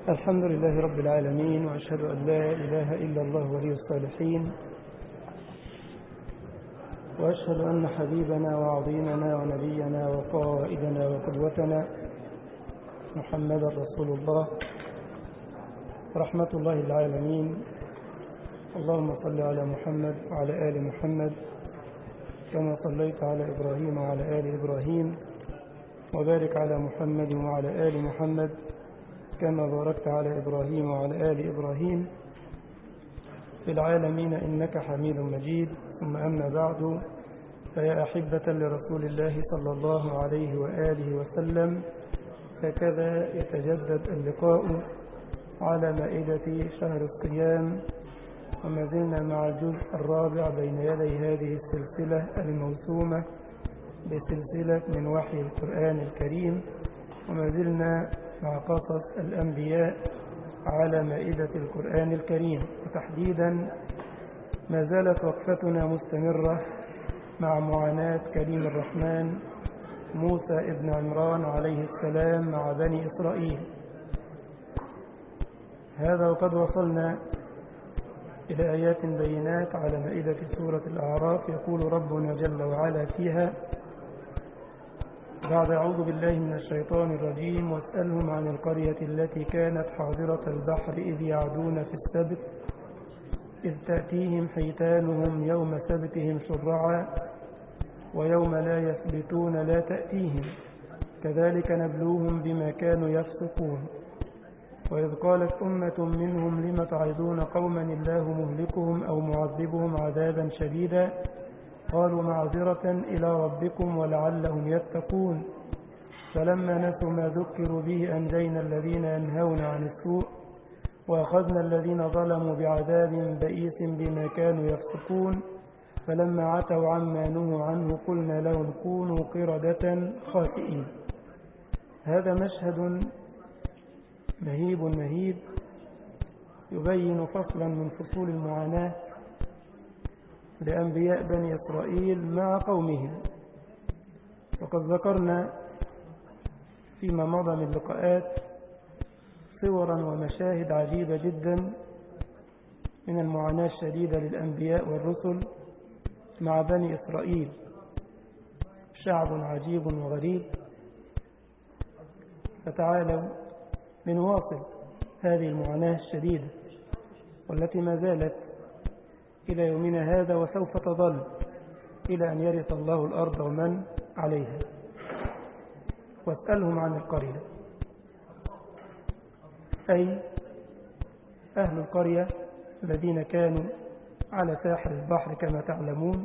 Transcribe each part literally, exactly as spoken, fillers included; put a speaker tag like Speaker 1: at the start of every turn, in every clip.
Speaker 1: الحمد لله رب العالمين، وأشهد أن لا إله إلا الله ولي الصالحين، وأشهد أن حبيبنا وعظيمنا ونبينا وقائدنا وقدوتنا محمد رسول الله رحمة الله العالمين. اللهم صل على محمد وعلى آل محمد كما صليت على إبراهيم وعلى آل إبراهيم، وبارك على محمد وعلى آل محمد كما باركت على إبراهيم وعلى آل إبراهيم في العالمين إنك حميد مجيد. ثم أما بعد، فيا أحبة لرسول الله صلى الله عليه وآله وسلم، هكذا يتجدد اللقاء على مائدة شهر الصيام، وما زلنا مع الجزء الرابع بين يدي هذه السلسلة الموسومة بسلسلة من وحي القرآن الكريم، وما زلنا مع قصص الأنبياء على مائدة القرآن الكريم. وتحديدا ما زالت وقفتنا مستمرة مع معاناة كريم الرحمن موسى ابن عمران عليه السلام مع بني إسرائيل. هذا وقد وصلنا إلى آيات بينات على مائدة سورة الأعراف. يقول ربنا جل وعلا فيها بعد أعوذ بالله من الشيطان الرجيم: واسألهم عن القرية التي كانت حاضرة البحر إذ يعدون في السبت إذ تأتيهم حيتانهم يوم سبتهم شرعا ويوم لا يثبتون لا تأتيهم كذلك نبلوهم بما كانوا يفسقون. وإذ قالت أمة منهم لم تعظون قوما الله مهلكهم أو معذبهم عذابا شديدا قالوا معذرة إلى ربكم ولعلهم يتقون فلما نسوا ما ذكروا به أنجينا الذين ينهون عن السوء وأخذنا الذين ظلموا بعذاب بئيس بما كانوا يفسقون فلما عتوا عما نهوا عنه قلنا لهم كونوا قردة خاسئين. هذا مشهد مهيب مهيب يبين فصلا من فصول المعاناة لأنبياء بني إسرائيل مع قومهم. وقد ذكرنا فيما مضى من لقاءات صورا ومشاهد عجيبة جدا من المعاناة الشديدة للأنبياء والرسل مع بني إسرائيل، شعب عجيب وغريب. فتعالوا لنواصل هذه المعاناة الشديدة والتي ما زالت إلى يومنا هذا وسوف تظل إلى أن يرث الله الأرض ومن عليها. واسألهم عن القرية، أي أهل القرية الذين كانوا على ساحل البحر كما تعلمون.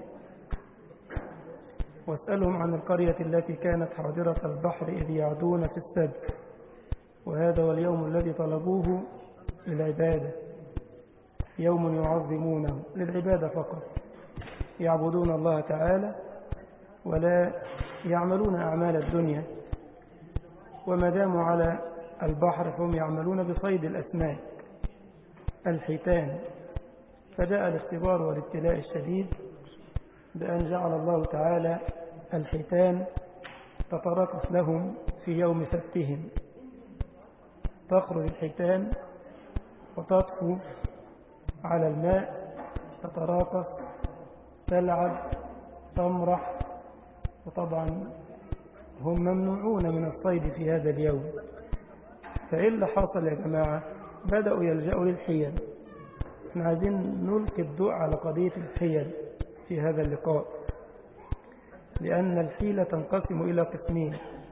Speaker 1: واسألهم عن القرية التي كانت حاضرة البحر إذ يعدون في السبت، وهذا هو اليوم الذي طلبوه للعبادة، يوم يعظمونه للعبادة فقط، يعبدون الله تعالى ولا يعملون أعمال الدنيا. وما داموا على البحر فهم يعملون بصيد الأسماك الحيتان. فجاء الاختبار والابتلاء الشديد بأن جعل الله تعالى الحيتان تتراقص لهم في يوم سبتهم. تخرج الحيتان وتطفو على الماء، تتراقص، تلعب، تمرح. وطبعا هم ممنوعون من الصيد في هذا اليوم. فإيه اللي حصل يا جماعة؟ بدأوا يلجأوا للحيل. احنا عايزين نلقي الضوء على قضية الحيل في هذا اللقاء، لأن الحيلة تنقسم إلى قسمين: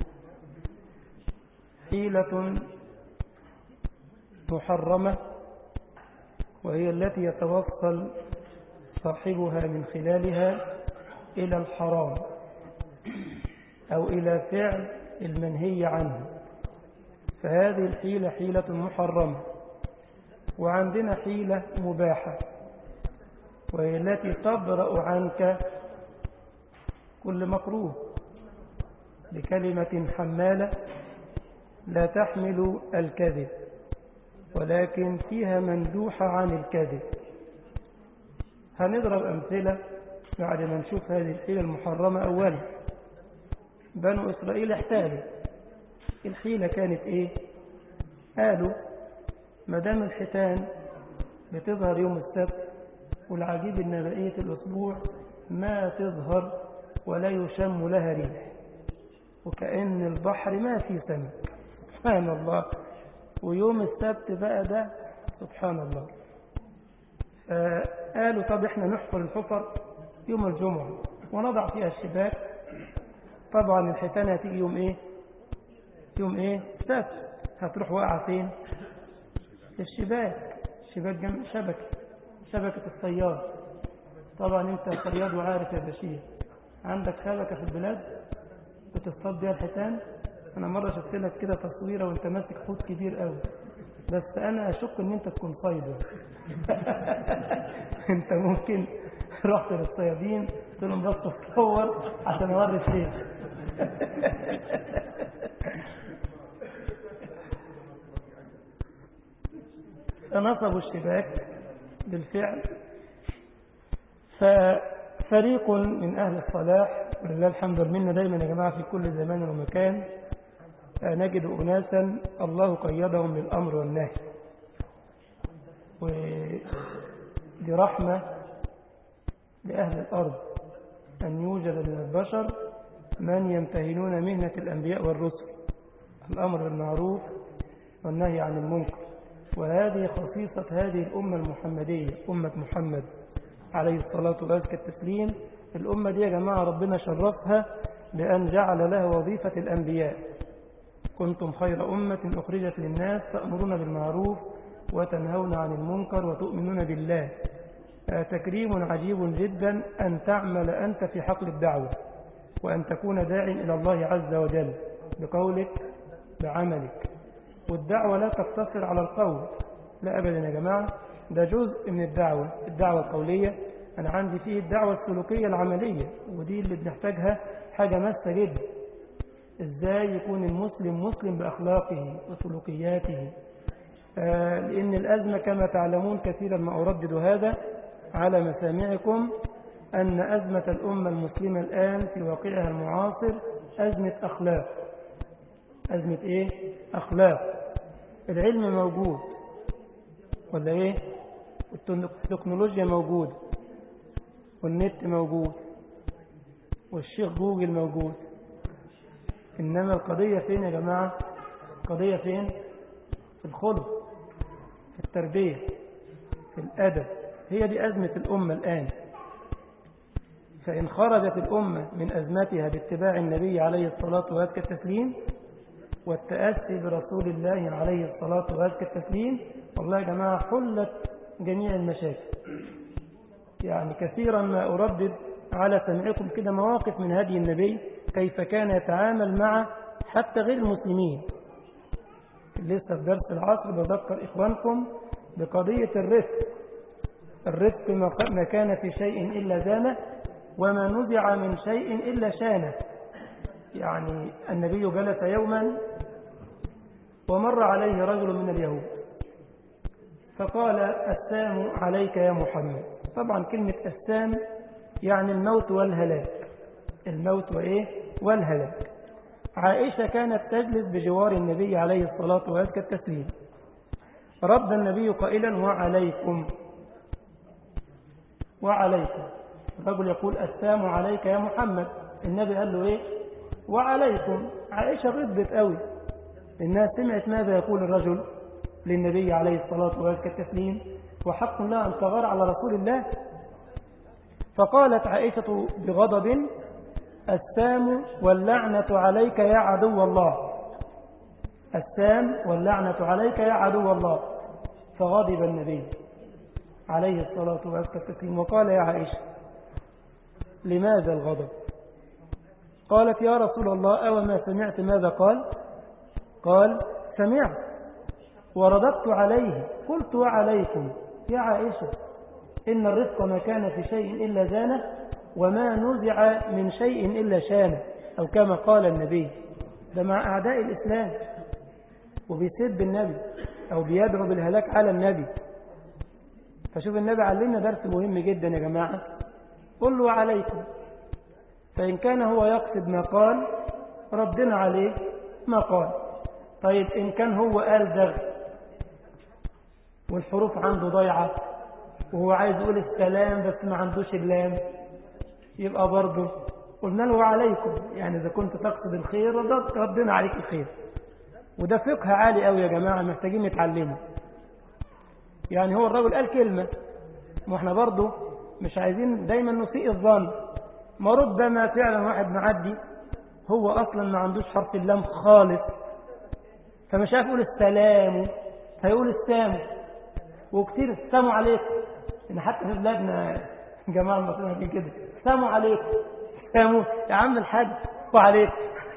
Speaker 1: حيلة محرمة وهي التي يتوصل صاحبها من خلالها إلى الحرام أو إلى فعل المنهي عنه، فهذه الحيلة حيلة محرمة. وعندنا حيلة مباحة وهي التي تبرأ عنك كل مكروه بكلمة حمالة لا تحمل الكذب ولكن فيها مندوحة عن الكذب. هنضرب أمثلة بعد ما نشوف هذه الحيلة المحرمة. أولا، بنو إسرائيل احتالوا. الحيلة كانت إيه؟ قالوا مدام الحيتان بتظهر يوم السبت، والعجيب إن بقية الأسبوع ما تظهر ولا يشم لها ريح، وكأن البحر ما فيه سمك. سبحان الله. ويوم السبت بقى ده سبحان الله. قالوا طب احنا نحفر الحفر يوم الجمعة ونضع فيها الشباك. طبعا الحيتان هتيجي يوم ايه؟ يوم ايه؟ سبت. هتروح واقعة فين؟ الشباك. الشباك جنب شبكة شبكة الصياد. طبعا انت صياد وعارف يا بشير، عندك شبكة في البلاد بتصطاد بيها الحيتان. انا مرة شفت لك كده تصويرة وانت ماسك حوت كبير قوي، بس انا اشك ان انت تكون صيد. انت ممكن رحت للصيادين قلت لهم بس تصور عشان اوري الشيخ. فنصبوا الشباك بالفعل. ففريق من أهل الصلاح ولله الحمد والمنة دايما يا جماعة في كل زمان ومكان نجد أناسا الله قيدهم للأمر والنهي، ودي رحمة لأهل الأرض أن يوجد من البشر من يمتهنون مهنة الأنبياء والرسل، الأمر بالمعروف والنهي عن المنكر. وهذه خصيصة هذه الأمة المحمدية، أمة محمد عليه الصلاة وأزكى التسليم. الأمة دي يا جماعة ربنا شرفها بأن جعل لها وظيفة الأنبياء. كنتم خير أمة أخرجت للناس تأمرون بالمعروف وتنهون عن المنكر وتؤمنون بالله. تكريم عجيب جدا أن تعمل أنت في حقل الدعوة، وأن تكون داعٍ إلى الله عز وجل بقولك بعملك. والدعوة لا تقتصر على القول، لا أبدا يا جماعة، ده جزء من الدعوة. الدعوة القولية أنا عندي فيه الدعوة السلوكية العملية، ودي اللي بنحتاجها حاجة ماسة جدا. إزاي يكون المسلم مسلم بأخلاقه وسلوكياته. آه لأن الأزمة كما تعلمون كثيرا ما أردد هذا على مسامعكم، أن أزمة الأمة المسلمة الآن في واقعها المعاصر أزمة أخلاق. أزمة إيه؟ أخلاق. العلم موجود ولا إيه؟ التكنولوجيا موجود، والنت موجود، والشيخ جوجل موجود، إنما القضية فين يا جماعة؟ القضية فين؟ في الخلق، في التربية، في الأدب. هي دي أزمة الأمة الآن. فإن خرجت الأمة من أزمتها باتباع النبي عليه الصلاة وأزكى التسليم والتأسي برسول الله عليه الصلاة وأزكى التسليم، والله يا جماعة حلت جميع المشاكل. يعني كثيرا ما أردد على سمعكم كده مواقف من هدي النبي كيف كان يتعامل مع حتى غير المسلمين. لسه في درس العصر بذكر إخوانكم بقضية الرفق. الرفق ما كان في شيء إلا زانه، وما نزع من شيء إلا شانه. يعني النبي جلس يوما ومر عليه رجل من اليهود فقال: السام عليك يا محمد. طبعا كلمة السام يعني الموت والهلاك، الموت وإيه؟ والهلاك. عائشة كانت تجلس بجوار النبي عليه الصلاة وأزكى التسليم. رد النبي قائلا: وعليكم وعليكم. الرجل يقول: السام عليك يا محمد. النبي قال له إيه؟ وعليكم. عائشة غضبت قوي إنها سمعت ماذا يقول الرجل للنبي عليه الصلاة وأزكى التسليم، وحق لها أن تغار على رسول الله. فقالت عائشة بغضب: السام واللعنة عليك يا عدو الله، السام واللعنة عليك يا عدو الله. فغضب النبي عليه الصلاة وأزكى التسليم وقال: يا عائشة لماذا الغضب؟ قالت: يا رسول الله أو ما سمعت ماذا قال؟ قال: سمعت ورددت عليه قلت: وعليكم يا عائشة، إن الرزق ما كان في شيء إلا زانه، وما نزع من شيء إلا شانه، أو كما قال النبي. ده مع أعداء الإسلام وبيسب النبي أو بيدعو بالهلاك على النبي. فشوف النبي علمنا درس مهم جدا يا جماعة. قل له عليكم، فإن كان هو يقصد ما قال ردنا عليه ما قال. طيب إن كان هو قال دغ والحروف عنده ضايعة وهو عايز يقول السلام بس ما عندوش اللام، يبقى برضه قلنا له عليكم، يعني إذا كنت تقصد الخير ربنا عليك الخير. وده فقه عالي قوي يا جماعة، محتاجين نتعلمه. يعني هو الرجل قال كلمة، ما احنا برضه مش عايزين دايما نسيء الظن، ما ربما فعلا واحد معدي هو أصلا ما عندوش حرف اللام خالص، فمش عارف يقول السلام فيقول السام، وكتير السلام عليكم، إن حتى في بلادنا جماعة المصريين في كده السلام عليكم، ساموا يا عم الحاج وعليكم.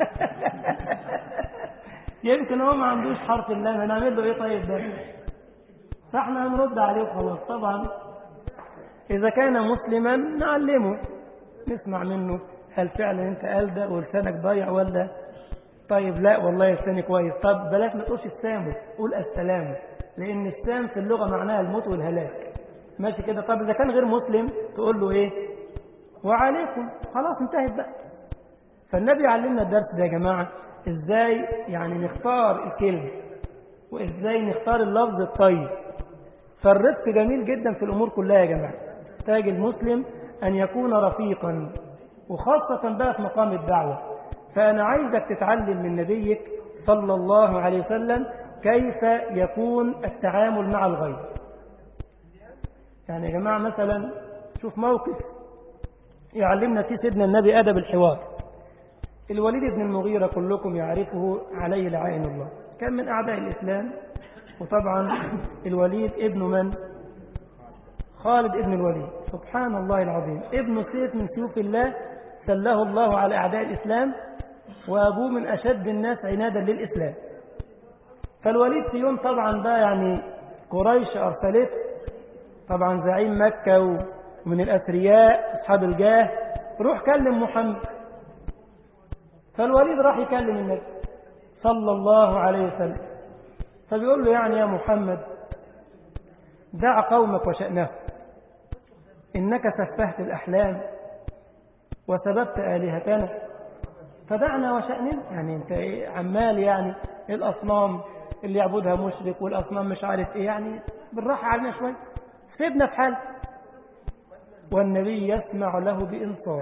Speaker 1: يمكن هو ما عندوش حرف اللام، هنعمل له ايه طيب ده؟ فاحنا هنرد عليه وخلاص. طبعا إذا كان مسلما نعلمه، نسمع منه هل فعلا انت قال ده ولسانك ضايع ولا طيب لا والله لساني كويس. طب بلاش ما تقولش السام، قول السلام، لأن السام في اللغة معناها الموت والهلاك. ماشي كده. طب إذا كان غير مسلم تقول له إيه؟ وعليكم، خلاص انتهت بقى. فالنبي علمنا الدرس ده يا جماعة، إزاي يعني نختار الكلمة وإزاي نختار اللفظ الطيب. فالرفق جميل جدا في الأمور كلها يا جماعة. تاج المسلم أن يكون رفيقا، وخاصة بقى في مقام الدعوة. فأنا عايزك تتعلم من نبيك صلى الله عليه وسلم كيف يكون التعامل مع الغير. يعني يا جماعة مثلا شوف موقف يعلمنا فيه سيدنا النبي أدب الحوار. الوليد بن المغيرة كلكم يعرفه عليه لعائن الله، كان من أعداء الإسلام. وطبعا الوليد ابن من؟ خالد ابن الوليد، سبحان الله العظيم، ابن سيف من سيوف الله سله الله على أعداء الإسلام، وأبوه من أشد الناس عنادا للإسلام. فالوليد في يوم طبعا بقى يعني قريش أرسلت طبعا زعيم مكة ومن الأثرياء أصحاب الجاه، روح كلم محمد. فالوليد راح يكلم النبي صلى الله عليه وسلم، فبيقول له يعني يا محمد دع قومك وشأنه، إنك سفهت الأحلام وسببت آلهتنا فدعنا وشأننا. يعني انت إيه عمال يعني الأصنام اللي يعبدها مشرك والأصنام مش عارف إيه، يعني بالراحة علينا شوي، سيبنا في حال. والنبي يسمع له بإنصاف.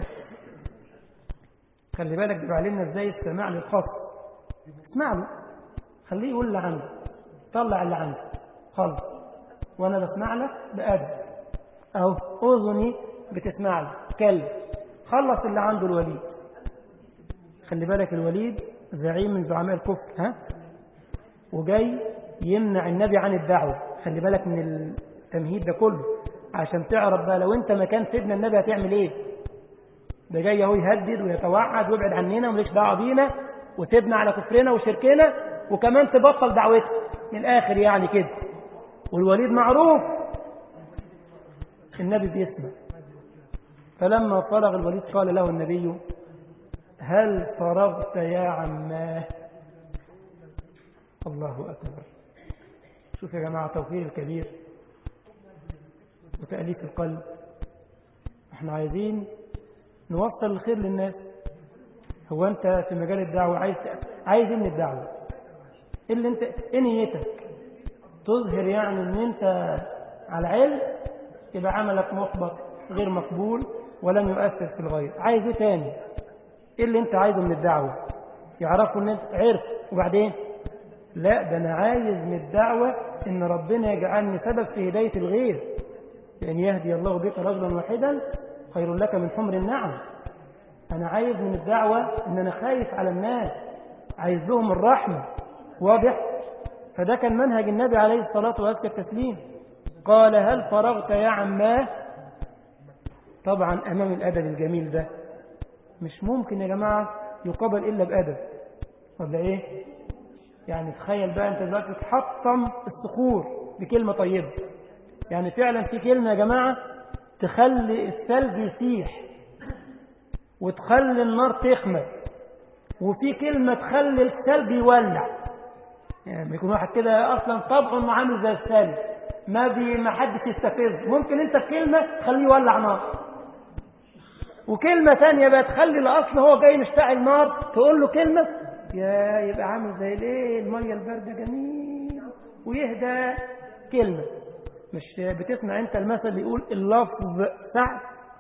Speaker 1: خلي بالك بيبقى علمنا ازاي السماع للخاص. اسمع له، خليه يقول اللي عنده، طلع اللي عنده خلص، وانا بسمع لك بأدب اهو، اذني بتسمع لي، كلم. خلص اللي عنده الوليد. خلي بالك الوليد زعيم من زعماء الكفر، ها، وجاي يمنع النبي عن الدعوة. خلي بالك من التمهيد ده كله عشان تعرف بقى لو انت مكان سيدنا النبي هتعمل ايه. ده جاي اهو يهدد ويتوعد ويبعد عننا ومالكش دعوه بينا وتبنى على كفرنا وشركنا وكمان تبطل دعوتك من الاخر يعني كده. والوليد معروف النبي بيسمع. فلما فرغ الوليد قال له النبي هل فرغت يا عماه؟ الله أكبر. شوف يا جماعة توفير الكبير وتأليف القلب. احنا عايزين نوصل الخير للناس. هو انت في مجال الدعوة عايز عايز ايه من الدعوة؟ اللي انت ايه نيتك؟ تظهر يعني ان انت على علم، يبقى عملك محبط غير مقبول ولم يؤثر في الغير. عايز ايه تاني؟ ايه اللي انت عايزه من الدعوة؟ يعرفوا ان انت عرف وبعدين لا، ده انا عايز من الدعوة ان ربنا يجعلني سبب في هداية الغير، لان يهدي الله بك رجلا واحدا خير لك من حمر النعم. انا عايز من الدعوة ان انا خايف على الناس، عايز لهم الرحمة. واضح؟ فده كان منهج النبي عليه الصلاة وأزكى التسليم. قال هل فرغت يا عماه؟ طبعا امام الادب الجميل ده مش ممكن يا جماعة يقابل الا بادب، ولا ايه؟ يعني تخيل بقى انت دلوقتي تحطم الصخور بكلمة طيبة. يعني فعلا في كلمة يا جماعة تخلي الثلج يسيح وتخلي النار تخمد، وفي كلمة تخلي الثلج يولع. يعني بيكون واحد كده اصلا طبعه عامل زي الثلج، ما بي ما حدش يستفز، ممكن انت في كلمة تخليه يولع نار، وكلمة ثانية بقى تخلي الاصل هو جاي مشتعل نار تقول له كلمة يا يبقى عامل زي الايه المية الباردة جميل ويهدى كلمة. مش بتسمع انت المثل اللي يقول اللفظ سعد؟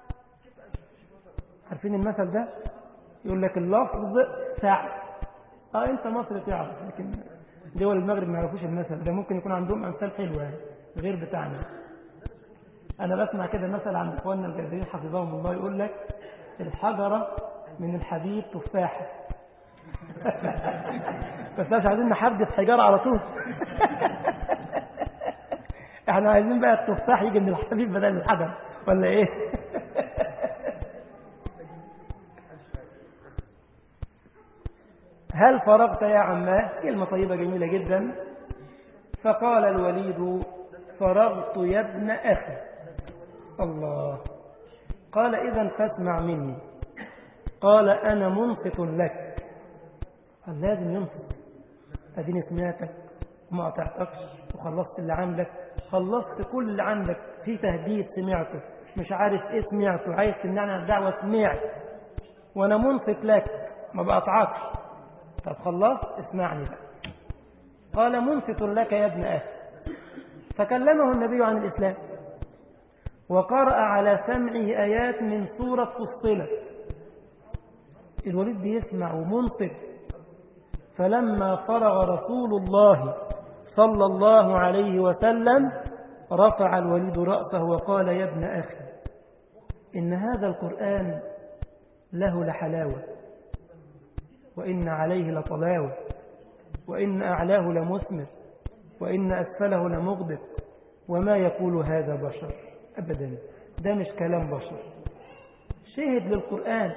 Speaker 1: عارفين المثل ده؟ يقول لك اللفظ سعد. اه انت مصر تعرف، لكن دول المغرب ما يعرفوش المثل ده. ممكن يكون عندهم امثال حلوه غير بتاعنا. انا بسمع كده مثل عند اخواننا الجزائريين حفظهم الله، يقول لك الحجره من الحديد تفاحه. بس مش عايزين نحدد حجاره على طول. احنا عايزين بقى التفاح يجي من الحديد بدل الحجر، ولا ايه؟ هل فرغت يا عماه؟ كلمة طيبة جميلة جدا. فقال الوليد فرغت يا ابن أخي. الله. قال إذن فاسمع مني. قال أنا منصت لك. قال لازم ينصت. أديني سمعتك وما أطعتكش وخلصت اللي عندك، خلصت كل اللي عندك. في تهديد سمعته، مش عارف إيه سمعته، عايز تمنعني عن الدعوة سمعت، وأنا منصت لك ما بقطعكش. طب خلص اسمعني بقى. قال منصت لك يا ابن أخي. فكلمه النبي عن الإسلام وقرأ على سمعه آيات من سورة فصلت. الوليد بيسمع ومنصت. فلما فرغ رسول الله صلى الله عليه وسلم رفع الوليد رأسه وقال يا ابن أخي إن هذا القرآن له لحلاوة، وإن عليه لطلاوة، وإن أعلاه لمثمر، وإن أسفله لمغدق، وما يقول هذا بشر أبدا، ده مش كلام بشر. شهد للقرآن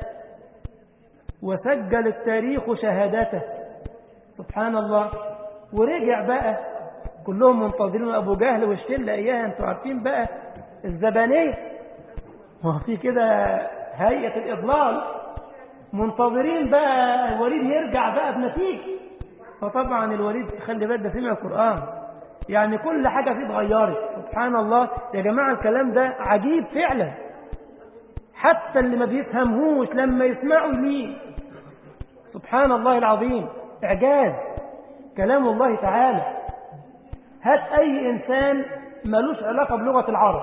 Speaker 1: وسجل التاريخ شهادته سبحان الله. ورجع بقى كلهم منتظرين أبو جهل والشلة إياها، أنتوا عارفين بقى الزبانية، وفي كده هيئة الإضلال منتظرين بقى الوليد يرجع بقى بنتيجة. فطبعا الوليد خلي بالك ده سمع القرآن، يعني كل حاجة فيه اتغيرت. سبحان الله يا جماعة، الكلام ده عجيب فعلا. حتى اللي ما بيفهمهوش لما يسمعوا ليه سبحان الله العظيم إعجاز كلام الله تعالى. هات أي إنسان ملوش علاقة بلغة العرب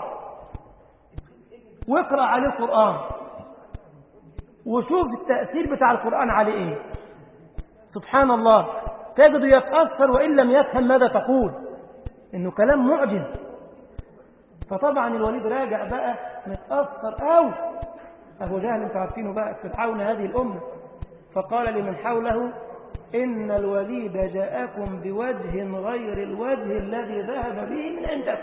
Speaker 1: واقرأ عليه القرآن وشوف التأثير بتاع القرآن عليه إيه. سبحان الله تجده يتأثر وإن لم يفهم ماذا تقول، إنه كلام معجز. فطبعا الوليد راجع بقى متأثر أو أبو جهل انتوا عارفينه بقى فرعون هذه الأمة. فقال لمن حوله إن الوليد جاءكم بوجه غير الوجه الذي ذهب به من عندك.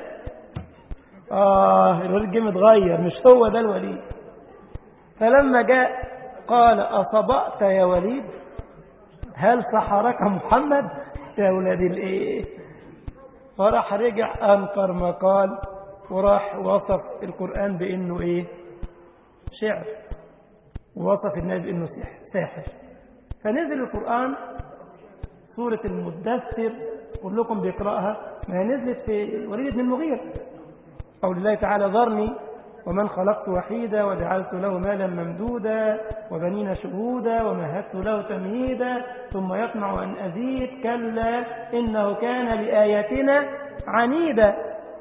Speaker 1: آه الوليد جه متغير، مش هو ده الوليد. فلما جاء قال أصبأت يا وليد؟ هل سحرك محمد يا ولاد الايه؟ فراح رجع أنكر ما قال وراح وصف القرآن بأنه إيه؟ شعر، ووصف الناس بأنه ساحر. فنزل القرآن سورة المدثر كلكم بيقرأها، ما نزلت في الوليد بن المغيرة. قول الله تعالى ذرني ومن خلقت وحيدا وجعلت له مالا ممدودا وبنين شهودا ومهدت له تمهيدا ثم يطمع أن أزيد كلا إنه كان لآياتنا عنيدا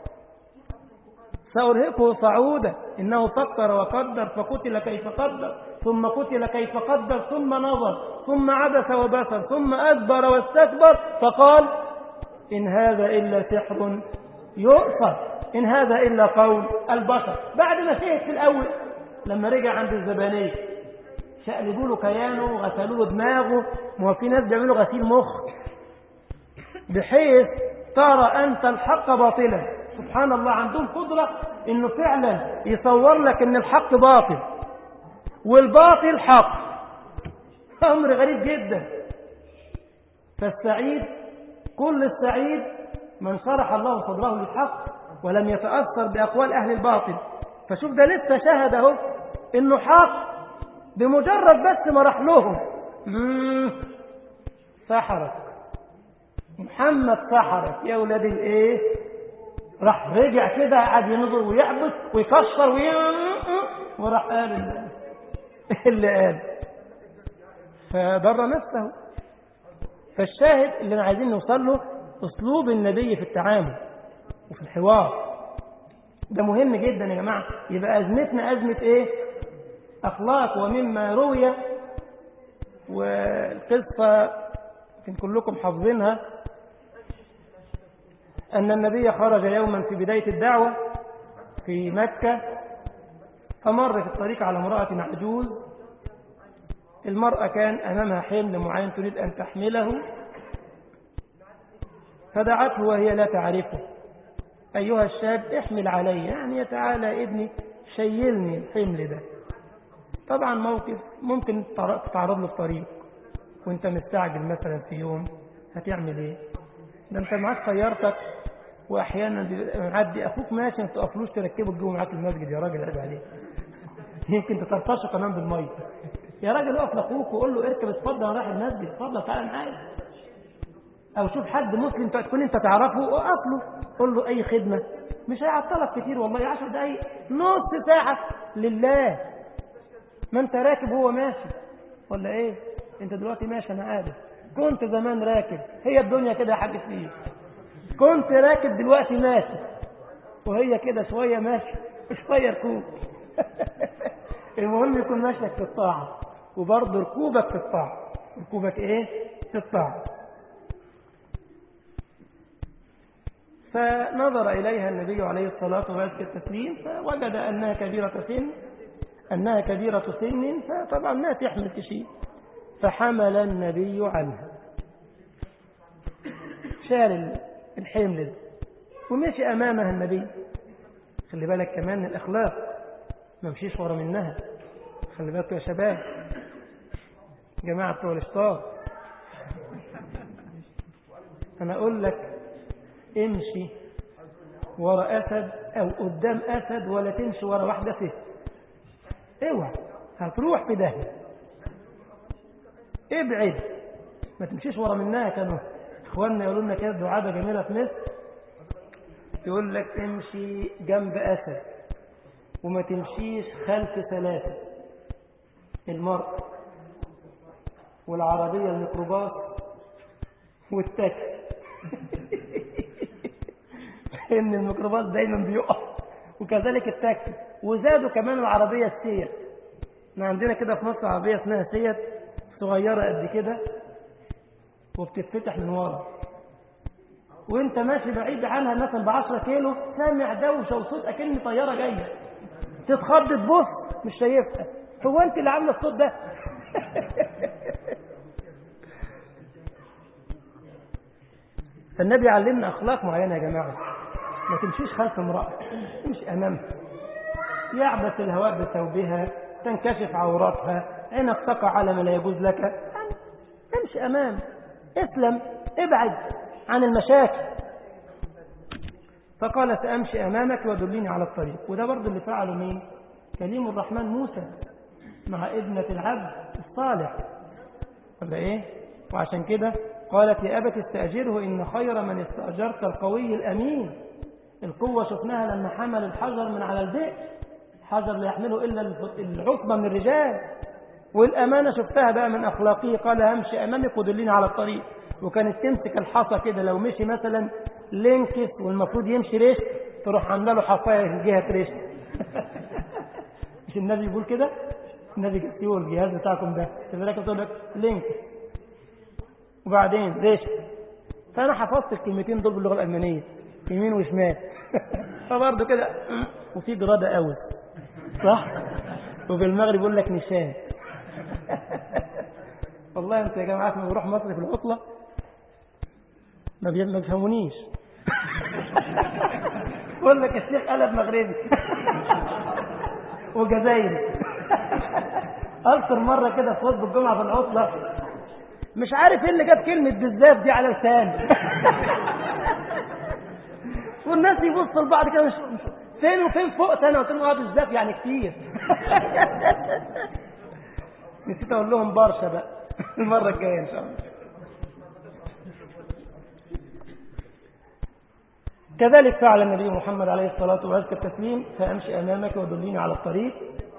Speaker 1: سأرهقه صعودا إنه فكر وقدر فقتل كيف قدر ثم قتل كيف قدر ثم نظر ثم عبس وبصر ثم أدبر واستكبر فقال إن هذا إلا سحر يؤثر إن هذا إلا قول البشر. بعد ما شهد في الأول لما رجع عند الزبانية شقلبوا له كيانه وغسلوا له دماغه. ما في ناس بيعملوا غسيل مخ بحيث ترى أنت الحق باطلا. سبحان الله عندهم قدرة إنه فعلا يصور لك إن الحق باطل والباطل حق. أمر غريب جدا. فالسعيد كل السعيد من شرح الله صدره للحق ولم يتأثر بأقوال أهل الباطل. فشوف ده لسه شهد اهو إنه حق بمجرد بس ما راح لهم سحرك محمد سحرك يا ولاد الايه. راح رجع كده قعد ينظر ويعبس ويكسر وي... وراح قال اللي قال فضر نفسه. فالشاهد اللي عايزين نوصل له أسلوب النبي في التعامل. وفي الحوار. ده مهم جدا يا جماعة. يبقى أزمتنا أزمة إيه؟ أخلاق. ومما روي، والقصة يمكن كلكم حافظينها، أن النبي خرج يوما في بداية الدعوة في مكة، فمر في الطريق على امرأة عجوز. المرأة كان أمامها حمل معين تريد أن تحمله، فدعته وهي لا تعرفه: أيها الشاب احمل علي، يعني تعالى ابني شيلني الحمل ده. طبعا موقف ممكن تتعرض له في طريق وانت مستعجل مثلا في يوم، هتعمل ايه؟ ده انت معاك سيارتك، واحيانا معدي اخوك ماشي ما تقفلوش تركبه تجيبه معاك المسجد، يا راجل عيب عليك. يمكن تطرطشه كمان بالميه. يا راجل اقف لاخوك وقول له اركب اتفضل انا رايح المسجد، اتفضل تعالى معايا. او شوف حد مسلم تكون انت تعرفه وقف له قول له اي خدمه، مش هيعطلك كتير والله، عشر دقايق نص ساعه لله. ما انت راكب هو ماشي ولا ايه؟ انت دلوقتي ماشي انا عارف، كنت زمان راكب، هي الدنيا كده يا حاج فيه. كنت راكب دلوقتي ماشي، وهي كده شويه ماشي وشويه ركوب. المهم يكون ماشيك في الطاعه، وبرضه ركوبك في الطاعه. ركوبك ايه؟ في الطاعه. فنظر إليها النبي عليه الصلاة والتسليم فوجد أنها كبيرة سن أنها كبيرة سن فطبعا ما تحمل شيء، فحمل النبي عنها، شال الحمل ده ومشي أمامها النبي. خلي بالك كمان من الأخلاق، ما مشيش ورا منها. خلي بالك يا شباب، جماعة بتوع الاشطار، أنا أقول لك امشي ورا أسد أو قدام أسد، ولا تمشي ورا واحدة فيه. اوعى، هتروح في داهية. ابعد، ما تمشيش ورا منها. كانوا اخواننا يقولوا لنا كده دعابة جميلة في مصر، يقول لك امشي جنب أسد وما تمشيش خلف ثلاثة: المرأة والعربية الميكروباص والتاكسي. ان الميكروباص دايما بيقف، وكذلك التاكسي. وزادوا كمان العربية السيت. احنا عندنا كده في مصر عربية اسمها سيت، صغيرة قد كده وبتتفتح من ورا، وانت ماشي بعيد عنها مثلا بعشرة كيلو سامع دوشة وصوت اكن طيارة جاية، تتخض تبص مش شايفها. هو انت اللي عامله الصوت ده؟ فالنبي علمنا اخلاق معينة يا جماعة. ما تمشيش خلف امرأة، تمشي امامها. يعبث الهواء بثوبها، تنكشف عوراتها، عينك تقع على ما لا يجوز لك، يعني امشي امام، اسلم، ابعد عن المشاكل. فقال سأمشي أمامك ودليني على الطريق. وده برضو اللي فعله مين؟ كليم الرحمن موسى مع ابنة العبد الصالح، ولا ايه؟ وعشان كده قالت يا أبت استأجره إن خير من استأجرت القوي الأمين. القوة شفناها لما حمل الحجر من على البئر، حجر لا يحمله إلا العصبة من الرجال. والأمانة شفتها بقى من أخلاقه، قال همشي أمامك ودليني على الطريق. وكانت تمسك الحصى كده، لو مشي مثلا لينكس والمفروض يمشي ريش، تروح عامله له حصايه من جهة ريش. مش النبي يقول كده؟ النبي يقول الجهاز بتاعكم ده تبارك تقول لك لينكس وبعدين ريش. فأنا حفظت الكلمتين دول باللغة الألمانية يمين وشمال. فبرضه كده. وفي جرادة قوي صح؟ وفي المغرب يقول لك نشان. والله انت يا جماعة ما بروح مصر في العطلة ما بيفهمونيش. يقول لك الشيخ قلب مغربي وجزائري. أكثر مرة كده في خطبة الجمعة في العطلة مش عارف ايه اللي جاب كلمة بالذات دي على لساني. والناس يبصوا لبعض كده مش فين وفين فوق انا قلت لهم اه بالذات يعني كتير. نسيت اقول لهم برشا بقى المرة الجاية ان شاء الله. كذلك فعل النبي محمد عليه الصلاة والتسليم فأمشي أمامك ودليني على الطريق.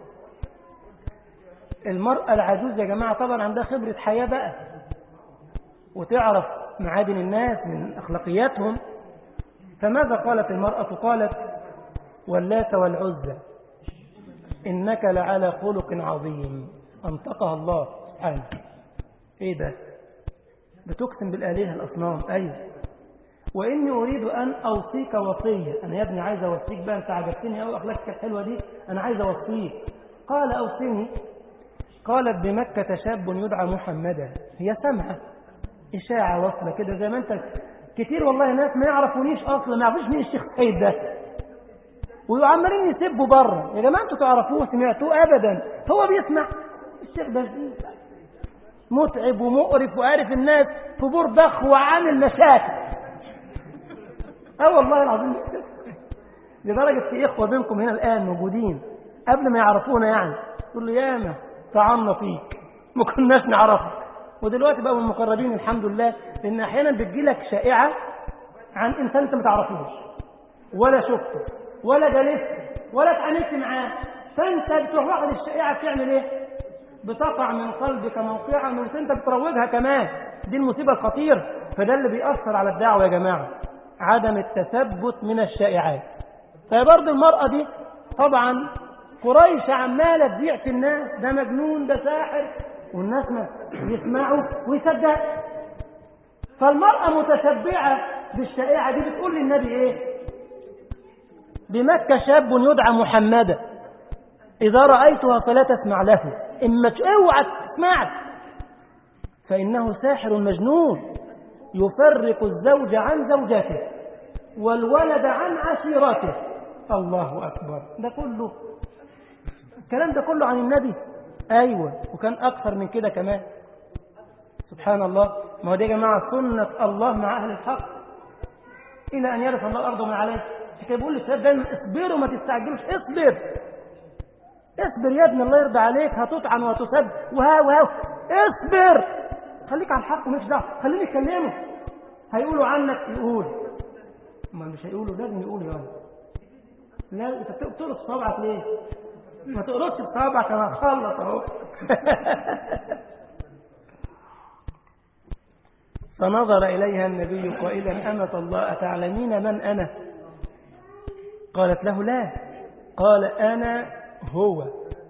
Speaker 1: المرأة العجوز يا جماعة طبعا عندها خبرة حياة بقى، وتعرف معادن الناس من أخلاقياتهم، فماذا قالت المرأة؟ قالت واللات والعزى إنك لعلى خلق عظيم. أنطقها الله سبحانه. إيه ده؟ بتقسم بالآلهة الأصنام. أيوه. وإني أريد أن أوصيك وصية. أنا يا ابني عايز أوصيك بقى، أنت عجبتني أو أخلاقك الحلوة دي، أنا عايز أوصيك. قال أوصني. قالت بمكة شاب يدعى محمدا. هي سمعة إشاعة وصلة كده زي ما أنت كتير والله ناس ما يعرفونيش أصلا، ما يعرفوش مين الشيخ سيد ده، وعمالين يسبوا بره. يا جماعة أنتوا تعرفوه سمعتوه؟ أبدا. هو بيسمع الشيخ ده متعب ومقرف وعارف الناس في بردخ وعامل مشاكل. اه والله العظيم. لدرجة في إخوة بينكم هنا الآن موجودين قبل ما يعرفونا يعني تقول له ياما طعنا فيك ما كناش نعرفك، ودلوقتي بقوا المقربين الحمد لله. لأن أحيانا بتجيلك شائعة عن إنسان أنت ما تعرفوش ولا شفته ولا جلسته ولا اتعاملت معاه، فأنت بتروح واخد الشائعة بتعمل إيه؟ بتقع من قلبك موقعا وأنت بتروجها كمان. دي المصيبة الخطيرة. فده اللي بيأثر على الدعوة يا جماعة، عدم التثبت من الشائعات. فبرضه المرأة دي طبعا قريش عمالة تبيع في الناس ده مجنون ده ساحر، والناس ما يسمعوا ويصدق. فالمرأة متشبعة بالشائعة دي بتقول للنبي ايه؟ بمكة شاب يدعى محمدا إذا رأيتها فلا تسمع له، إما اوعى تسمعك فإنه ساحر مجنون يفرق الزوج عن زوجته والولد عن عشيرته. الله أكبر. ده كله الكلام ده كله عن النبي. أيوة، وكان أكثر من كده كمان. سبحان الله. ما هو دي يا جماعة سنة الله مع أهل الحق إلى أن يرث الله الأرض ومن عليه. كده بيقول للشباب دايما اصبروا ما تستعجلوش. اصبر اصبر يا ابني الله يرضى عليك، هتطعن وتسب وها وها. اصبر خليك على الحق ومش دعوه، خليني يكلموا. هيقولوا عنك يقول، ما مش هيقولوا لازم يقولوا يعني. لا انت بتقرص صابعك ليه؟ ما تقرصش بصابعك، انا هخلص اهو. فنظر اليها النبي قائلا أمة الله أتعلمين من أنا؟ قالت له لا. قال أنا هو.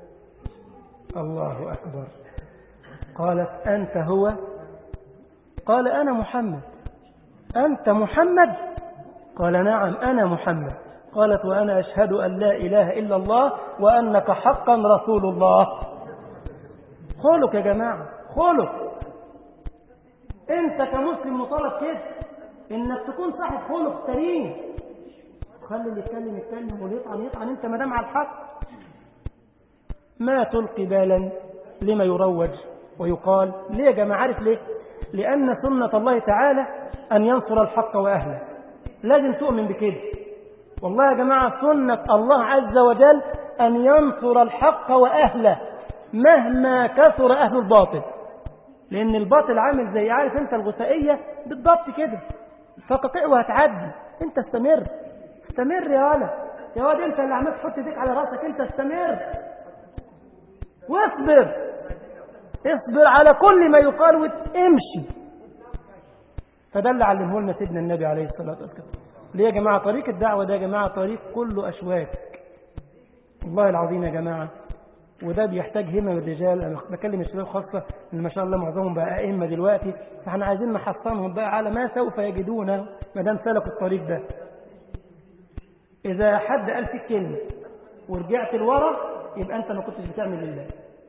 Speaker 1: الله أكبر. قالت أنت هو؟ قال أنا محمد. أنت محمد؟ قال نعم أنا محمد. قالت وأنا أشهد أن لا إله إلا الله وأنك حقا رسول الله. خلق يا جماعة، خلق. أنت كمسلم مطالب كده إنك تكون صاحب خلق كريم. خلي اللي يتكلم يتكلم واللي يطعن يطعن، أنت ما دام على الحق. ما تلقي بالا لما يروج ويقال. ليه يا جماعة؟ عارف ليه؟ لأن سنة الله تعالى أن ينصر الحق وأهله. لازم تؤمن بكده. والله يا جماعة سنة الله عز وجل أن ينصر الحق وأهله مهما كثر أهل الباطل. لأن الباطل عامل زي عارف أنت الغثائية بالضبط كده، فقطع وهتعدي. أنت استمر استمر يا ولد يا ولد، أنت اللي عمال تحط ايديك على راسك. أنت استمر واصبر، اصبر على كل ما يقال وامشي. فده اللي علمه لنا سيدنا النبي عليه الصلاة والسلام. ليه يا جماعة؟ طريق الدعوة ده يا جماعة طريق كله أشواك والله العظيم يا جماعة. وده بيحتاج همة من الرجال. أنا بكلم الشباب خاصة إن ما شاء الله معظمهم بقى أئمة دلوقتي، فاحنا عايزين نحصنهم بقى على ما سوف يجدونه ما دام سلكوا الطريق ده. إذا حد قال فيك كلمة ورجعت لورا يبقى أنت ما كنتش بتعمل لله.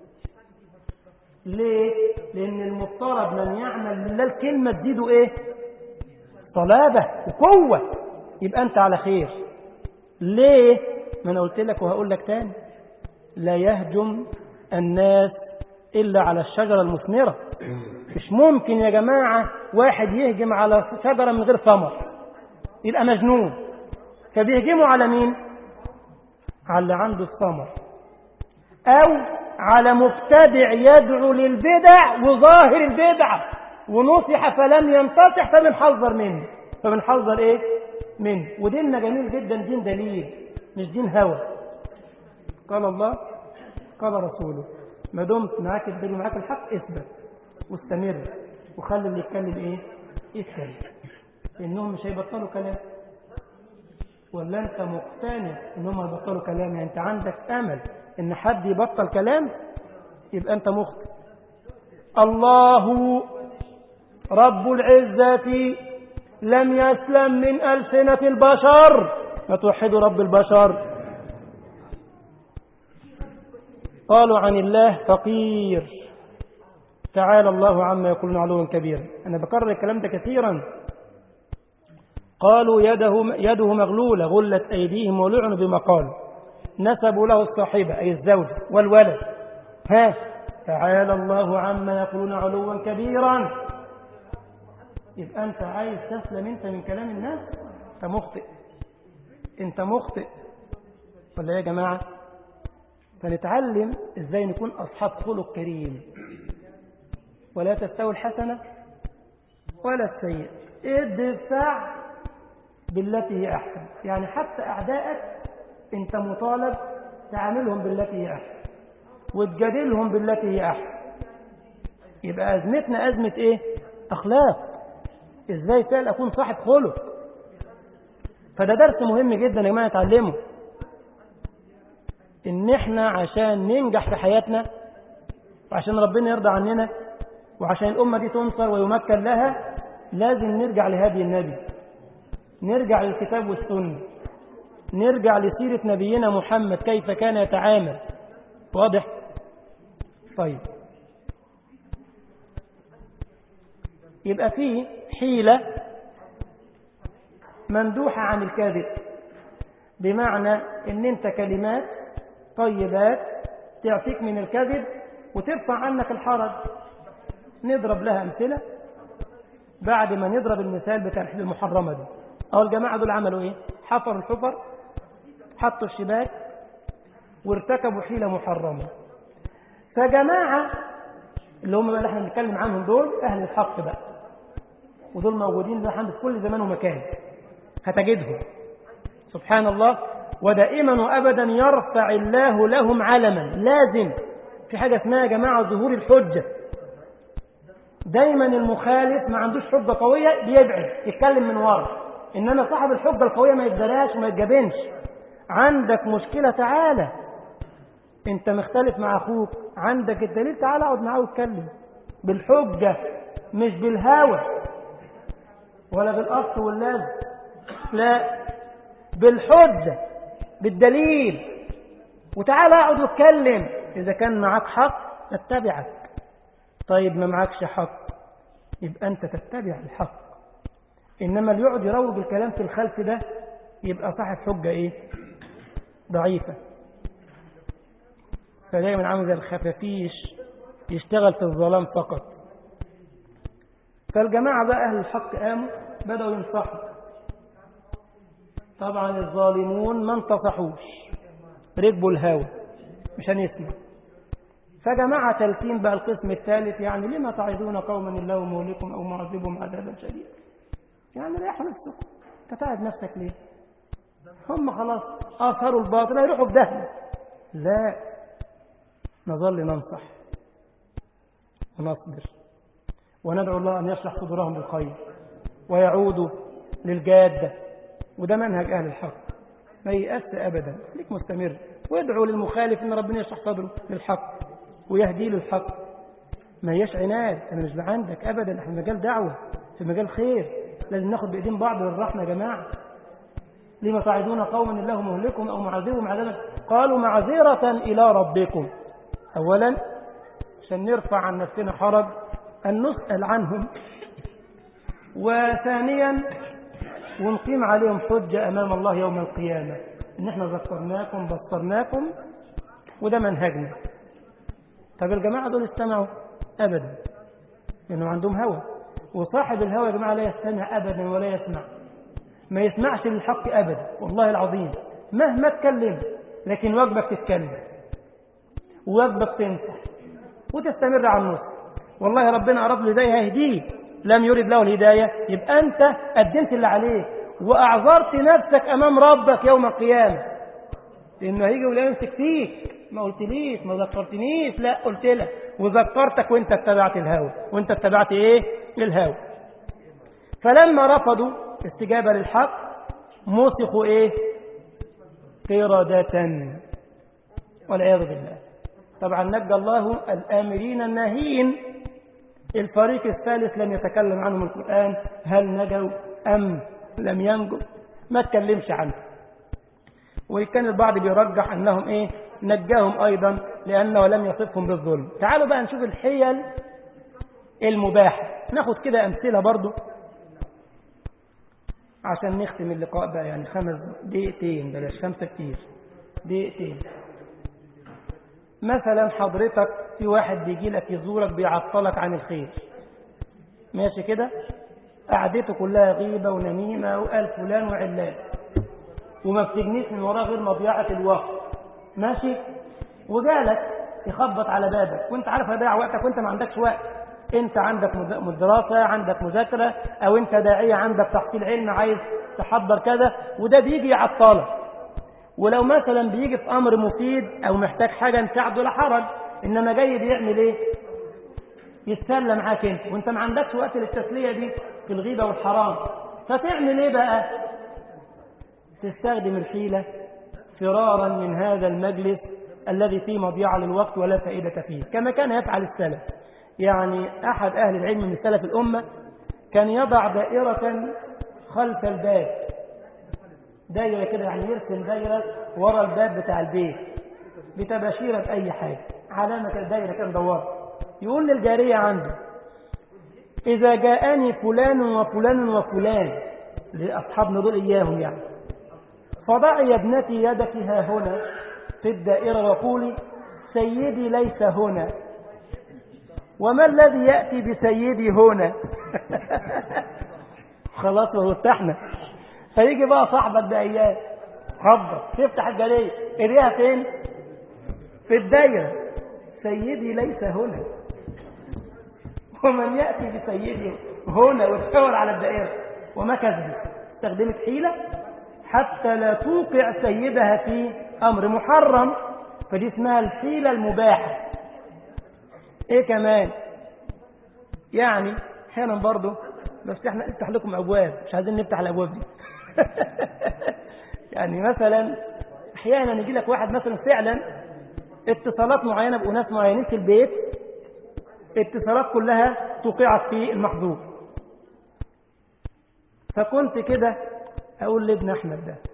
Speaker 1: ليه؟ لأن المفترض من يعمل لله الكلمة تزيده إيه؟ صلابة وقوة، يبقى أنت على خير. ليه؟ ما أنا قلت لك وهقول لك تاني، لا يهجم الناس إلا على الشجرة المثمرة. مش ممكن يا جماعة واحد يهجم على شجرة من غير ثمر، يبقى مجنون. فبيهجموا على مين؟ على اللي عنده الثمر، أو على مبتدع يدعو للبدع وظاهر البدعة ونصح فلم ينتصح فبنحذر منه. فبنحذر إيه؟ منه. وديننا جميل جدا، دين دليل مش دين هوى. قال الله قال رسوله. ما دمت معاك الدليل معاك الحق اثبت واستمر وخلي اللي يتكلم ايه؟ يتكلم، لأنهم مش هيبطلوا كلام. ولا أنت مقتنع إن هم يبطلوا كلام؟ يعني أنت عندك أمل إن حد يبطل كلام؟ يبقى أنت مخطئ. الله رب العزة لم يسلم من ألسنة البشر. فتوحدوا رب البشر. قالوا عن الله فقير، تعالى الله عما يقولون علوا كبيرا. أنا بكرر الكلام ده كثيرا. قالوا يده, يده مغلولة غلت أيديهم ولعنوا بما قالوا. نسبوا له الصاحبة أي الزوج والولد. ها تعالى الله عما يقولون علوا كبيرا. يبقى أنت عايز تسلم أنت من كلام الناس؟ أنت مخطئ، أنت مخطئ. ولا يا جماعة؟ فنتعلم إزاي نكون أصحاب خلق كريم. ولا تستوي الحسنة ولا السيئة، ادفع بالتي هي أحسن. يعني حتى أعدائك أنت مطالب تعاملهم بالتي هي أحسن وتجادلهم بالتي هي أحسن. يبقى أزمتنا أزمة إيه؟ أخلاق. إزاي فعلا أكون صاحب خلق. فده درس مهم جدا يا جماعة نتعلمه، إن إحنا عشان ننجح في حياتنا وعشان ربنا يرضى عننا وعشان الأمة دي تنصر ويمكن لها لازم نرجع لهدي النبي، نرجع للكتاب والسنة، نرجع لسيرة نبينا محمد كيف كان يتعامل. واضح؟ طيب، يبقى فيه حيلة مندوحة عن الكاذب، بمعنى ان انت كلمات طيبات تعفيك من الكذب وترفع عنك الحرج. نضرب لها أمثلة بعد ما نضرب المثال بتاع الحيلة المحرمة دي. أو الجماعة دول عملوا إيه؟ حفروا الحفر، حطوا الشباك، وارتكبوا حيلة محرمة. فجماعة اللي هم بقى اللي احنا بنتكلم عنهم دول أهل الحق بقى، ودول موجودين بقى في كل زمان ومكان، هتجدهم سبحان الله. ودائما وأبدا يرفع الله لهم علما. لازم في حاجة اسمها يا جماعة ظهور الحجة. دايما المخالف ما عندوش حجة قوية بيبعد يتكلم من ورا، إنما صاحب الحجة القوية ما يتدراش وما يتجبنش. عندك مشكلة تعالى، انت مختلف مع أخوك، عندك الدليل، تعالى اقعد معاه واتكلم بالحجة مش بالهوى ولا بالقص واللازم، لا، بالحجة بالدليل. وتعالى اقعد واتكلم. إذا كان معاك حق اتبعك، طيب ما معاكش حق يبقى أنت تتبع الحق. إنما اللي يقعد يروج الكلام في الخلف ده يبقى صاحب حجة إيه؟ ضعيفة. فدايما عامل زي الخفافيش يشتغل في الظلام فقط. فالجماعة بقى أهل الحق قاموا بدأوا ينصحوا. طبعا الظالمون ما انتصحوش، ركبوا الهوى مش هنسمع. فجماعة تلكين بقى القسم الثالث، يعني لما تعظون قوما الله مهلكم أو معذبهم عذابا شديدا. يعني ريحوا نفسكم، تتعب نفسك ليه؟ هم خلاص آثروا الباطل يروحوا بدهن. لا، نظل ننصح ونصبر وندعو الله أن يشرح صدورهم بالخير ويعودوا للجادة. وده منهج أهل الحق، ما ييأس أبدا، ليك مستمر وادعوا للمخالف أن ربنا يشرح صدره للحق ويهدي للحق. ما هيش عناد، أنا مش عندك أبدا، احنا مجال دعوة، في مجال خير، لازم ناخد بإيدين بعض للرحمة يا جماعة. لما تعدون قوما الله مهلكهم أو معذبهم عذابا قالوا معذرة إلى ربكم. أولا عشان نرفع عن نفسنا حرج أن نسأل عنهم، وثانيا ونقيم عليهم حجة أمام الله يوم القيامة إن احنا ذكرناكم بصرناكم، وده منهجنا. طب الجماعة دول استمعوا؟ أبدا، لأنه عندهم هوى، وصاحب الهوى يا جماعة لا يستمع أبدا ولا يسمع، ما يسمعش للحق أبدا والله العظيم مهما تكلم. لكن واجبك تتكلم وواجبك تنصح وتستمر على النصح. والله ربنا أراد له الهداية هيهديه، لم يرد له الهداية يبقى أنت قدمت اللي عليك وأعذرت نفسك أمام ربك يوم القيامة، لأنه هيجي ولا يمسك فيك ما قلتليش ما ذكرتنيش. لا، قلت لك وذكرتك وانت اتبعت الهوى. وانت اتبعت ايه؟ الهوى. فلما رفضوا استجابة للحق مسخوا إيه؟ قردة والعياذ بالله. طبعا نجى الله الآمرين الناهين. الفريق الثالث لم يتكلم عنهم القرآن، هل نجوا أم لم ينجوا؟ ما تكلمش عنه. وكان البعض بيرجح أنهم إيه؟ نجاهم أيضا لأنه لم يصفهم بالظلم. تعالوا بقى نشوف الحيل المباحة، ناخد كده أمثلة برضو عشان نختم اللقاء بقى، يعني خمس دقيقتين بلاش خمسة كتير، دقيقتين. مثلا حضرتك في واحد بيجي لك يزورك بيعطلك عن الخير، ماشي كده، قعدته كلها غيبة ونميمة وقال فلان وعلان، وما بتجنيش من وراه غير مضيعة الوقت، ماشي، وجالك يخبط على بابك وانت عارف هيضيع وقتك وانت ما عندكش وقت، انت عندك دراسة، عندك مذاكرة، او انت داعية عندك تحصيل علم عايز تحضر كذا، وده بيجي يعطلك. ولو مثلا بيجي في امر مفيد او محتاج حاجة نساعده لا حرج، انما جاي بيعمل ايه؟ يتسلى معاك انت وانت ما عندكش وقت للتسلية دي في الغيبة والحرام. فتعمل ايه بقى؟ تستخدم الحيلة فرارا من هذا المجلس الذي فيه مضيعة للوقت ولا فائدة فيه، كما كان يفعل السلف. يعني أحد أهل العلم من سلف الأمة كان يضع دائرة خلف الباب، دائرة كده يعني يرسم دائرة وراء الباب بتاع البيت بتباشيرة بأي حاجة، علامة الدائرة كان دوار، يقول للجارية عنده إذا جاءني فلان وفلان وفلان، لأصحابنا دول إياهم يعني، فضعي يا ابنتي يدك ها هنا في الدائرة وقولي سيدي ليس هنا، وما الذي يأتي بسيدي هنا؟ خلاص وارتحنا. فيجي بقى صاحبك ده اياه خبط تفتح الجالية اريها فين؟ في الدائرة، سيدي ليس هنا، ومن يأتي بسيدي هنا، وتحول على الدائرة. وما كذب، استخدمت حيلة حتى لا توقع سيدها في أمر محرم، فدي اسمها الحيلة المباحة. ايه كمان؟ يعني احيانا برضو، بس احنا نفتح لكم ابواب، مش عايزين نفتح الابواب دي. يعني مثلا احيانا يجي لك واحد مثلا فعلا اتصالات معينة بأناس معينين في البيت، اتصالات كلها توقعت في المحظور. فكنت كده اقول لابن احمد ده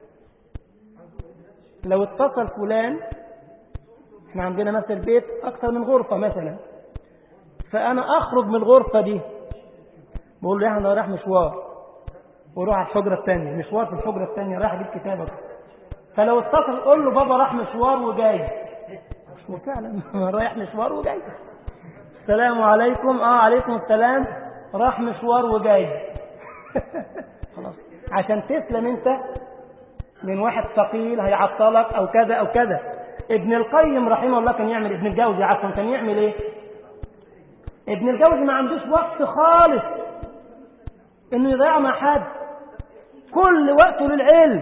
Speaker 1: لو اتصل فلان، احنا عندنا مثلا البيت اكثر من غرفة مثلا، فانا اخرج من الغرفة دي بقول له انا رايح مشوار، وروح على الحجرة الثانية، مشوار في الحجرة الثانية رايح اجيب كتابك. فلو اتصل قول له بابا راح مشوار وجاي، وفعلا رايح مشوار وجاي، السلام عليكم، اه عليكم السلام، راح مشوار وجاي. خلاص، عشان تسلم انت من واحد ثقيل هيعطلك او كذا او كذا. ابن القيم رحمه الله كان يعمل، ابن الجوزي عفوا كان يعمل ايه؟ ابن الجوزي ما عندوش وقت خالص انه يضيع مع حد، كل وقته للعلم.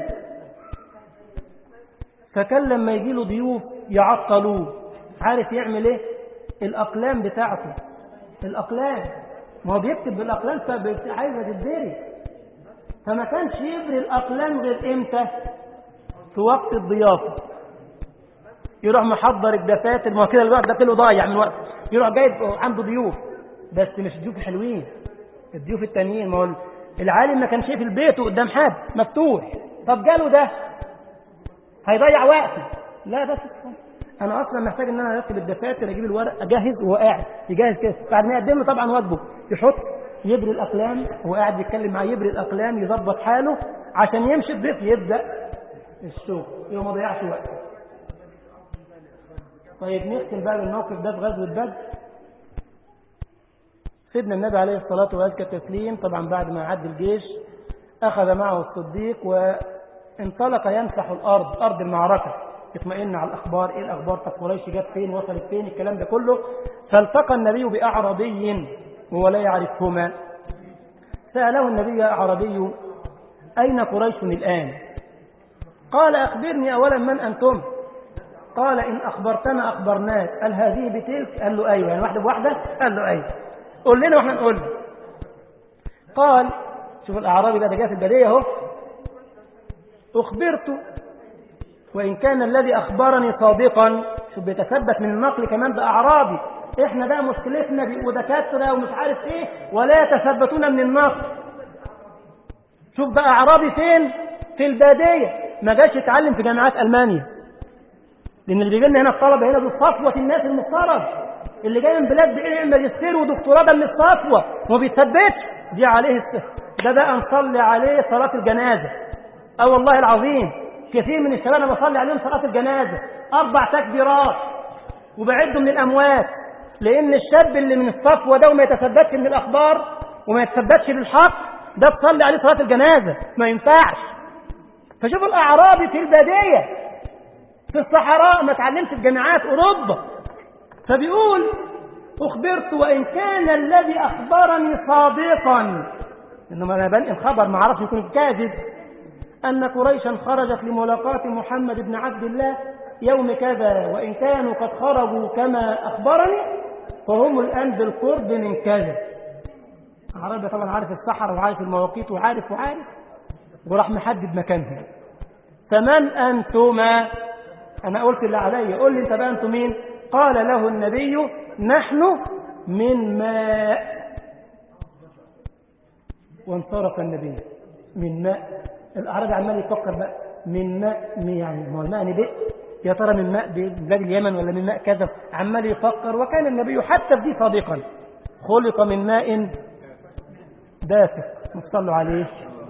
Speaker 1: فكان لما يجي له ضيوف يعطلوه، عارف يعمل ايه؟ الاقلام بتاعته، الاقلام، ما هو بيكتب بالاقلام فعايزه تدري، فما كانش يبري الاقلام غير امتى؟ في وقت الضيافه. يروح محضر الدفاتر، ما هو كده الوقت ده كله ضايع من وقت، يروح جايب عنده ضيوف، بس مش الضيوف الحلوين، الضيوف التانيين. ما هو العالم ما كانش في البيت قدام حد مفتوح، طب جاله ده هيضيع وقتي، لا بس انا اصلا محتاج ان انا ارتب الدفاتر، اجيب الورق، اجهز، وهو قاعد يجهز كده، بعد ما يقدم له طبعا واجبه يحط يبري الاقلام، هو قاعد يتكلم معاه يبري الاقلام، يظبط حاله عشان يمشي الضيف يبدا الشغل، يبقى ما ضيعش وقته. طيب نختم بقى بالموقف ده في غزوه بدر. سيدنا النبي عليه الصلاه وازكى التسليم طبعا بعد ما عد الجيش اخذ معه الصديق وانطلق يمسح الارض، ارض المعركه، يطمئن على الأخبار، إيه الأخبار؟ طب قريش جت فين؟ وصلت فين؟ الكلام ده كله. فالتقى النبي بأعرابي وهو لا يعرفهما، سأله النبي: يا أعرابي أين قريش الآن؟ قال: أخبرني أولا من أنتم؟ قال: إن أخبرتنا أخبرناك. قال: هذه بتلك؟ قال له: أيوة. يعني واحدة بواحدة؟ قال له: أيوة. قول لنا وإحنا نقول له. قال: شوف الأعرابي بقى، ده جاء في البداية أهو، أخبرت وإن كان الذي أخبرني صادقا. شو بيتثبت من النقل كمان، ده أعرابي. إحنا بقى مشكلتنا بيبقوا دكاترة ومش عارف إيه ولا يتثبتون من النقل. شوف بقى أعرابي فين؟ في البادية، ما جاش يتعلم في جامعات ألمانيا، لأن اللي بيجي لنا هنا الطلبة هنا بالصفوة الناس المفترض اللي جاي من بلاد بعلم ماجستير ودكتوراه ده من الصفوة وما بيتثبتش. دي عليه ده بقى نصلي عليه صلاة الجنازة. أه والله العظيم كثير من الشباب أنا بصلي عليهم صلاة الجنازة أربع تكبيرات وبعده من الأموات، لأن الشاب اللي من الصفوة ده وما يتثبتش من الأخبار وما يتثبتش بالحق ده تصلي عليه صلاة الجنازة ما ينفعش. فشوف الأعرابي في البادية في الصحراء ما تعلمش في جامعات أوروبا، فبيقول أخبرت وإن كان الذي أخبرني صادقا، إنما أنا بنقل خبر ما عرفش يكون كاذب، أن قريشا خرجت لملاقاة محمد بن عبد الله يوم كذا، وإن كانوا قد خرجوا كما أخبرني فهم الآن بالقرب من كذا. عربي طبعا عارف الصحراء وعارف المواقيت وعارف وعارف وراح محدد مكانهم. فمن أنتما؟ أنا قلت اللي علي، قل لي أنت بقى أنتم مين؟ قال له النبي نحن من ماء. وانصرف النبي. من ماء. الأعرابي عمال يفكر بقى من ماء يعني ما هو الماء نبئ، يا ترى من ماء بلاد اليمن ولا من ماء كذا، عمال يفكر. وكان النبي حتى في دي صادقا، خلق من ماء دافق. نصلوا عليه.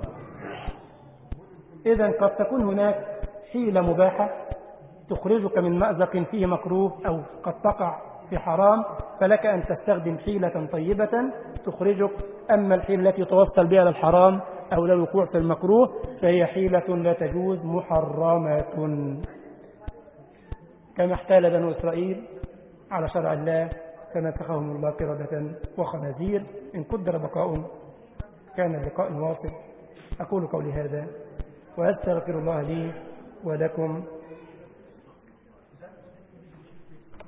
Speaker 1: إذن قد تكون هناك حيلة مباحة تخرجك من مأزق فيه مكروه أو قد تقع في حرام، فلك أن تستخدم حيلة طيبة تخرجك. أما الحيلة التي توصل بها للحرام أو للوقوع في المكروه فهي حيلة لا تجوز، محرمة، كما احتال بنو إسرائيل على شرع الله فنسخهم الله قردة وخنازير. إن قدر بقاء كان اللقاء واصل. أقول قولي هذا وأستغفر الله لي ولكم